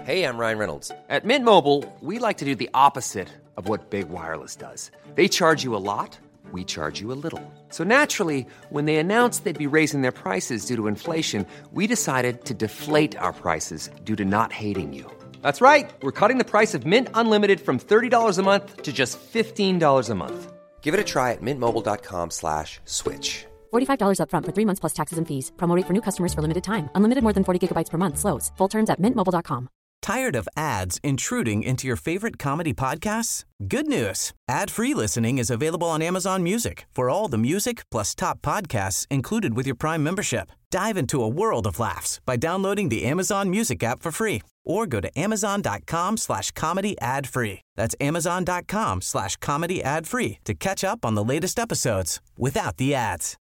Hey, I'm Ryan Reynolds. At Mint Mobile, we like to do the opposite of what Big Wireless does. They charge you a lot, we charge you a little. So naturally, when they announced they'd be raising their prices due to inflation, we decided to deflate our prices due to not hating you. That's right. We're cutting the price of Mint Unlimited from $30 a month to just $15 a month. Give it a try at mintmobile.com/switch. $45 up front for 3 months plus taxes and fees. Promo rate for new customers for limited time. Unlimited more than 40 gigabytes per month. Slows full terms at mintmobile.com. Tired of ads intruding into your favorite comedy podcasts? Good news. Ad-free listening is available on Amazon Music for all the music plus top podcasts included with your Prime membership. Dive into a world of laughs by downloading the Amazon Music app for free or go to amazon.com/comedy ad-free. That's amazon.com/comedy ad-free to catch up on the latest episodes without the ads.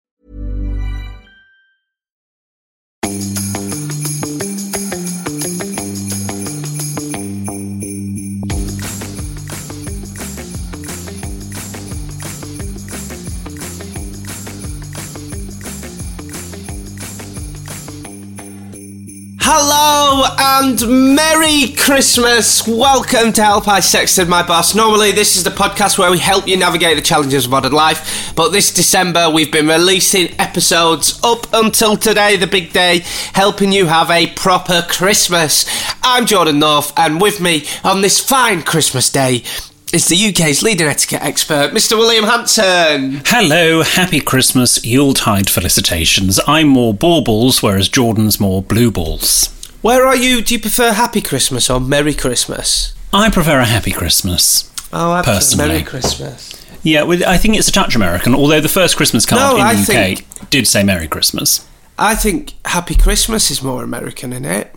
Hello and Merry Christmas. Welcome to Help I Sexted My Boss. Normally this is the podcast where we help you navigate the challenges of modern life, but this December we've been releasing episodes up until today, the big day, helping you have a proper Christmas. I'm Jordan North, and with me on this fine Christmas day is the UK's leading etiquette expert, Mr. William Hanson. Hello, happy Christmas, Yuletide felicitations. I'm more baubles, whereas Jordan's more blue balls. Where are you? Do you prefer Happy Christmas or Merry Christmas? I prefer a happy Christmas. Oh, I personally. prefer Merry Christmas. Yeah, I think it's a touch American, although the first Christmas card in the UK did say Merry Christmas. I think Happy Christmas is more American, isn't it?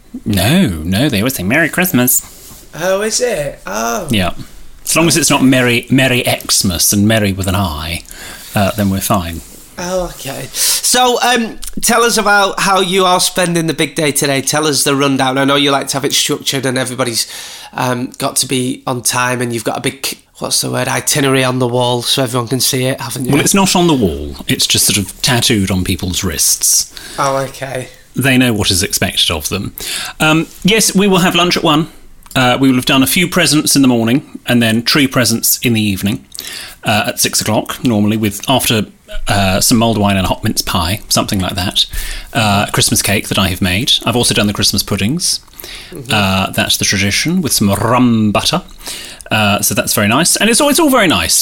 No, they always say Merry Christmas. Oh, is it? Oh. Yeah. As long as it's not Merry Xmas and Merry with an I, then we're fine. Oh, okay. So, tell us about how you are spending the big day today. Tell us the rundown. I know you like to have it structured and everybody's got to be on time, and you've got a big, itinerary on the wall so everyone can see it, haven't you? Well, it's not on the wall. It's just sort of tattooed on people's wrists. Oh, okay. They know what is expected of them. Yes, we will have lunch at 1. We will have done a few presents in the morning and then tree presents in the evening at 6 o'clock, normally, after some mulled wine and a hot mince pie, something like that. Christmas cake that I have made. I've also done the Christmas puddings. Mm-hmm. That's the tradition, with some rum butter. So that's very nice. And it's all very nice.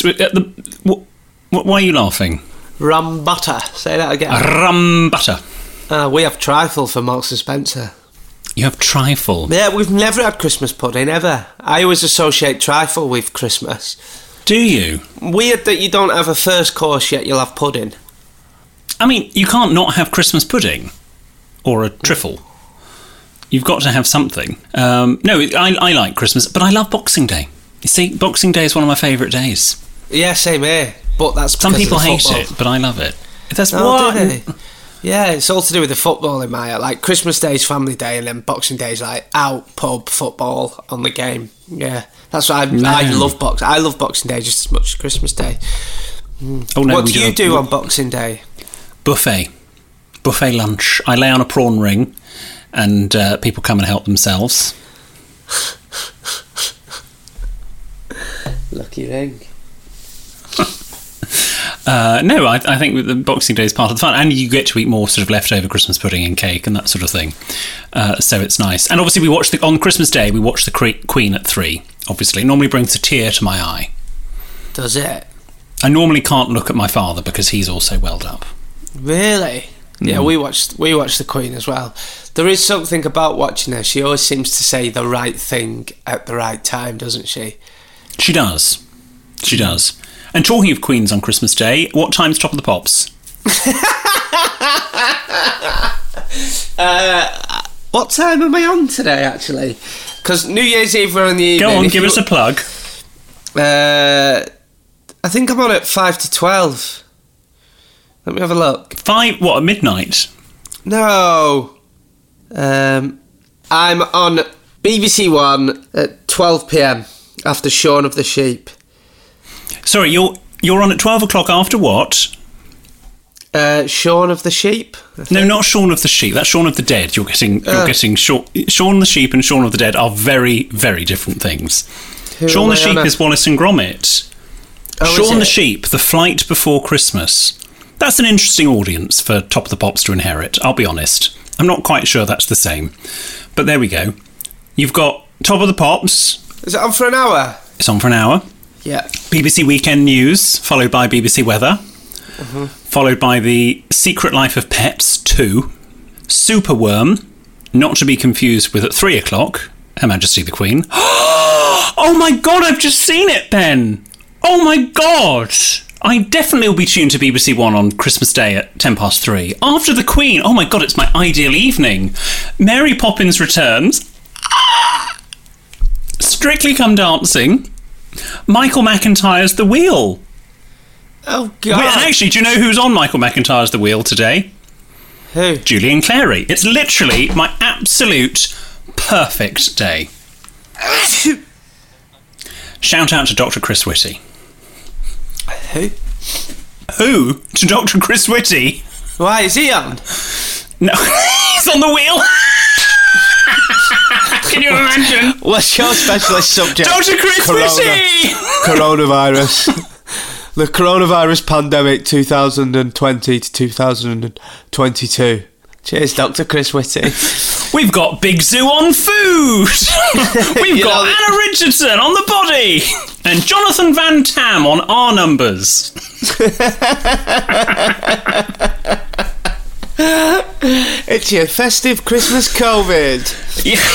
Why are you laughing? Rum butter. Say that again. Rum butter. We have trifle for Marks and Spencer. You have trifle? Yeah, we've never had Christmas pudding, ever. I always associate trifle with Christmas. Do you? Weird that you don't have a first course yet you'll have pudding. I mean, you can't not have Christmas pudding. Or a trifle. You've got to have something. No, I like Christmas, but I love Boxing Day. You see, Boxing Day is one of my favourite days. Yeah, same here. But that's because some people of the hate it, but I love it. That's what. Yeah, it's all to do with the football in my head. Like, Christmas Day is family day, and then Boxing Day is like out, pub, football, on the game. Yeah, that's why I love Boxing. I love Boxing Day just as much as Christmas Day. Oh, no, what do you do on Boxing Day? Buffet lunch. I lay on a prawn ring, and people come and help themselves. Lucky ring. No, I think the Boxing Day is part of the fun, and you get to eat more sort of leftover Christmas pudding and cake and that sort of thing. So it's nice. And obviously, on Christmas Day we watch the Queen at 3. Obviously, it normally brings a tear to my eye. Does it? I normally can't look at my father because he's also welled up. Really? Yeah, we watch the Queen as well. There is something about watching her. She always seems to say the right thing at the right time, doesn't she? She does. And talking of Queens on Christmas Day, what time's Top of the Pops? What time am I on today, actually? Because New Year's Eve we're on the evening. Go on, give us a plug. I think I'm on at 5 to 12. Let me have a look. 5, what, at midnight? No. I'm on BBC One at 12 PM after Shaun of the Sheep. Sorry, you're on at 12 o'clock after what? Shaun of the Sheep? No, not Shaun of the Sheep. That's Shaun of the Dead. You're getting Shaun the Sheep and Shaun of the Dead are very, very different things. Shaun the Sheep is Wallace and Gromit. Shaun the Sheep, The Flight Before Christmas. That's an interesting audience for Top of the Pops to inherit, I'll be honest. I'm not quite sure that's the same. But there we go. You've got Top of the Pops. Is it on for an hour? It's on for an hour. Yeah. BBC Weekend News, followed by BBC Weather. Followed by The Secret Life of Pets 2. Superworm, not to be confused with at 3 o'clock, Her Majesty the Queen. Oh my God, I've just seen it, Ben! Oh my God! I definitely will be tuned to BBC One on Christmas Day at 3:10. After the Queen, oh my God, it's my ideal evening. Mary Poppins Returns. Strictly Come Dancing. Michael McIntyre's The Wheel. Oh, God. Wait, and actually, do you know who's on Michael McIntyre's The Wheel today? Who? Julian Clary. It's literally my absolute perfect day. Shout out to Dr. Chris Whitty. Who? Who? To Dr. Chris Whitty? Why, is he on? No, he's on The Wheel. Can you imagine? What's your specialist subject? Dr. Chris Whitty! Coronavirus. The coronavirus pandemic 2020 to 2022. Cheers, Dr. Chris Whitty. We've got Big Zoo on food. We've got Anna Richardson on the body. And Jonathan Van Tam on our numbers. It's your festive Christmas COVID. Yeah.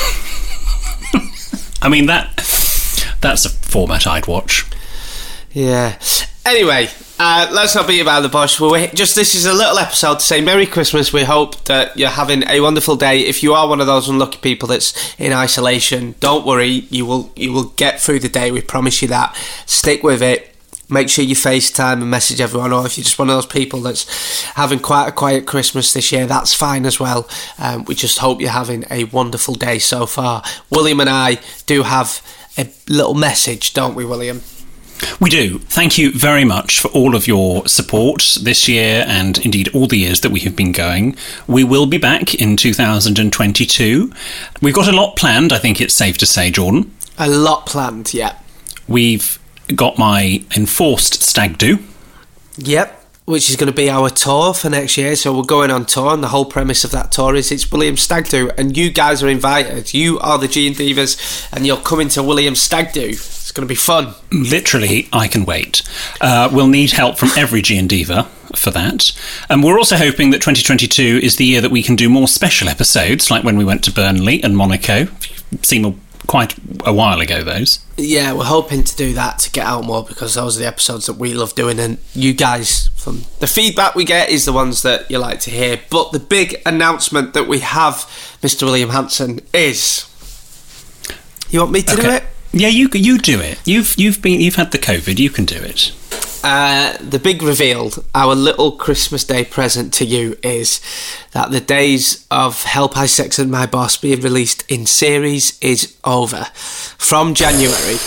I mean, that's a format I'd watch. Yeah. Anyway, let's not beat about the bush. This is a little episode to say Merry Christmas. We hope that you're having a wonderful day. If you are one of those unlucky people that's in isolation, don't worry. You will get through the day. We promise you that. Stick with it. Make sure you FaceTime and message everyone. Or if you're just one of those people that's having quite a quiet Christmas this year, that's fine as well. We just hope you're having a wonderful day so far. William and I do have a little message, don't we, William? We do. Thank you very much for all of your support this year and indeed all the years that we have been going. We will be back in 2022. We've got a lot planned, I think it's safe to say, Jordan. A lot planned, yeah. We've got my enforced stag do. Yep. Which is going to be our tour for next year. So we're going on tour, and the whole premise of that tour is it's William Stag Do, and you guys are invited. You are the G and Divas, and you're coming to William Stag Do. It's going to be fun. Literally, I can wait. We'll need help from every G and Diva for that. And we're also hoping that 2022 is the year that we can do more special episodes, like when we went to Burnley and Monaco. Seem quite a while ago, those. Yeah, we're hoping to do that to get out more, because those are the episodes that we love doing, and you guys, from the feedback we get, is the ones that you like to hear. But the big announcement that we have, Mr. William Hanson, is... You want me to do it? Yeah, you do it. You've had the COVID, you can do it. The big reveal, our little Christmas Day present to you, is that the days of Help I Sexted My Boss being released in series is over. From January,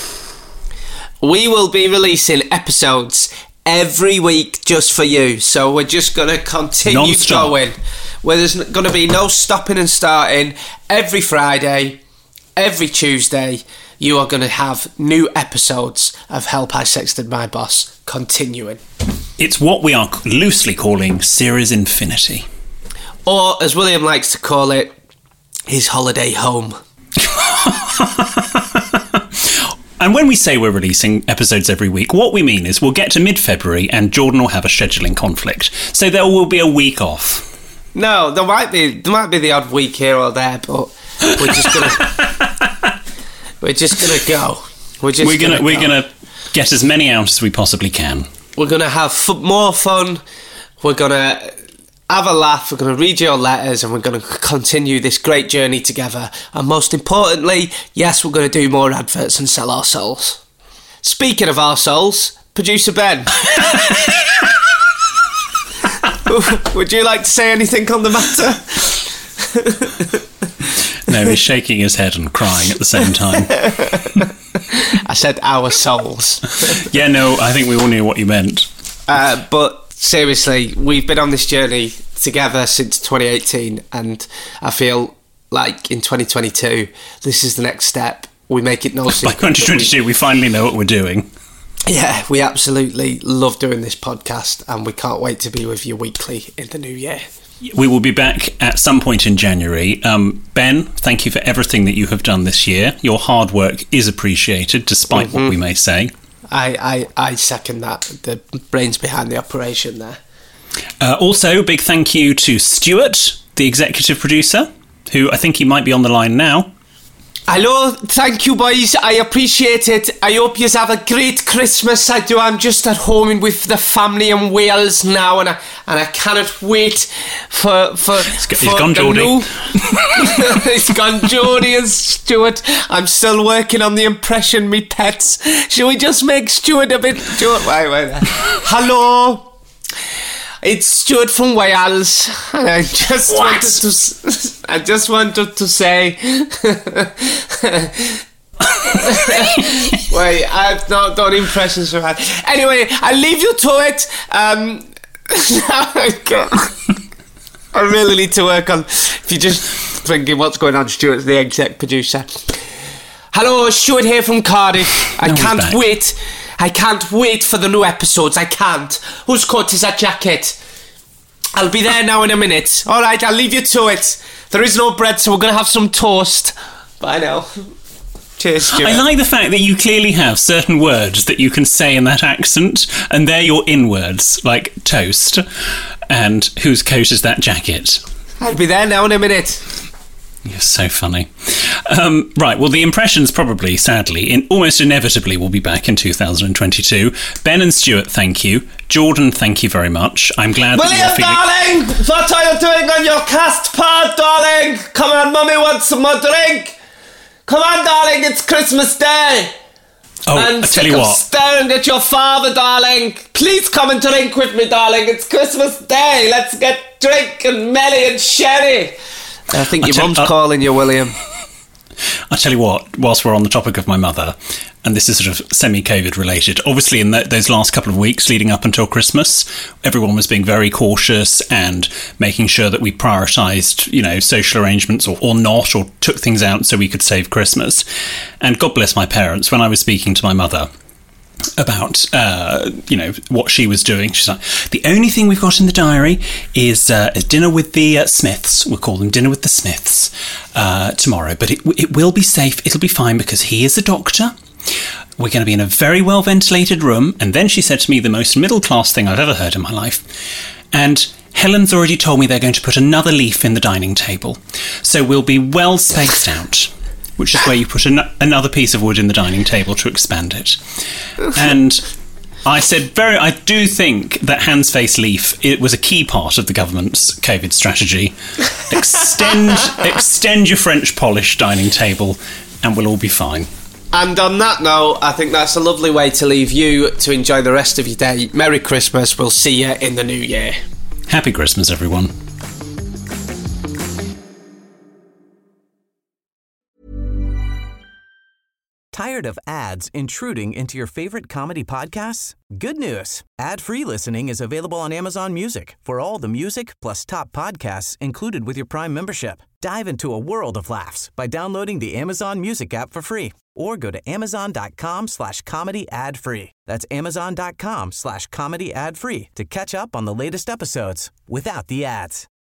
we will be releasing episodes every week just for you. So we're just going to continue Non-stop. going. Where there's going to be no stopping and starting. Every Friday, every Tuesday, you are going to have new episodes of Help I Sexted My Boss continuing. It's what we are loosely calling Series Infinity. Or, as William likes to call it, his holiday home. And when we say we're releasing episodes every week, what we mean is we'll get to mid-February and Jordan will have a scheduling conflict. So there will be a week off. No, there might be the odd week here or there, but we're just gonna we're gonna get as many out as we possibly can. We're gonna have more fun. We're gonna have a laugh. We're gonna read your letters, and we're gonna continue this great journey together. And most importantly, yes, we're gonna do more adverts and sell our souls. Speaking of our souls, producer Ben. Would you like to say anything on the matter? No, he's shaking his head and crying at the same time. I said our souls. Yeah, no, I think we all knew what you meant. But seriously, we've been on this journey together since 2018, and I feel like in 2022, this is the next step. We make it no secret. By 2022, we finally know what we're doing. Yeah, we absolutely love doing this podcast, and we can't wait to be with you weekly in the new year. We will be back at some point in January. Ben, thank you for everything that you have done this year. Your hard work is appreciated, despite what we may say. I second that. The brains behind the operation there. Also, big thank you to Stuart, the executive producer, who I think he might be on the line now. Hello, thank you boys, I appreciate it. I hope you have a great Christmas. I do. I'm just at home with the family in Wales now, and I cannot wait for He's gone Geordie. It's gone Geordie and Stuart. I'm still working on the impression, me pets. Shall we just make Stuart a bit... Wait. Hello. It's Stuart from Wales, and I just wanted to say. Wait, I've not done impressions for that. Anyway, I'll leave you to it. I really need to work on. If you're just thinking what's going on, Stuart's the exec producer. Hello, Stuart here from Cardiff. I can't wait. I can't wait for the new episodes. I can't. Whose coat is that jacket? I'll be there now in a minute. All right, I'll leave you to it. There is no bread, so we're going to have some toast. Bye now. Cheers, Stuart. I like the fact that you clearly have certain words that you can say in that accent, and they're your in-words, like toast and whose coat is that jacket. I'll be there now in a minute. You're so funny. Right, well, the impressions probably, sadly, almost inevitably will be back in 2022. Ben and Stuart, thank you. Jordan, thank you very much. I'm glad William, that you're feeling... darling! What are you doing on your cast pod, darling? Come on, Mummy wants some more drink. Come on, darling, it's Christmas Day. Oh, I tell you what. I'm staring at your father, darling. Please come and drink with me, darling. It's Christmas Day. Let's get drink and melly and sherry. I think your mum's calling you, William. I tell you what, whilst we're on the topic of my mother, and this is sort of semi-COVID related, obviously in those last couple of weeks leading up until Christmas, everyone was being very cautious and making sure that we prioritised, social arrangements or not, or took things out so we could save Christmas. And God bless my parents, when I was speaking to my mother about what she was doing, she's like, the only thing we've got in the diary is a dinner with the Smiths. We'll call them Dinner with the Smiths tomorrow, but it will be safe. It'll be fine because he is a doctor. We're going to be in a very well ventilated room. And then she said to me the most middle class thing I've ever heard in my life, and Helen's already told me they're going to put another leaf in the dining table, so we'll be well spaced out, which is where you put another piece of wood in the dining table to expand it. And I said, I do think that hands, face, leaf, it was a key part of the government's COVID strategy. Extend your French polish dining table and we'll all be fine. And on that note, I think that's a lovely way to leave you to enjoy the rest of your day. Merry Christmas. We'll see you in the new year. Happy Christmas, everyone. Tired of ads intruding into your favorite comedy podcasts? Good news. Ad-free listening is available on Amazon Music for all the music plus top podcasts included with your Prime membership. Dive into a world of laughs by downloading the Amazon Music app for free or go to amazon.com/comedy ad-free. That's amazon.com/comedy ad-free to catch up on the latest episodes without the ads.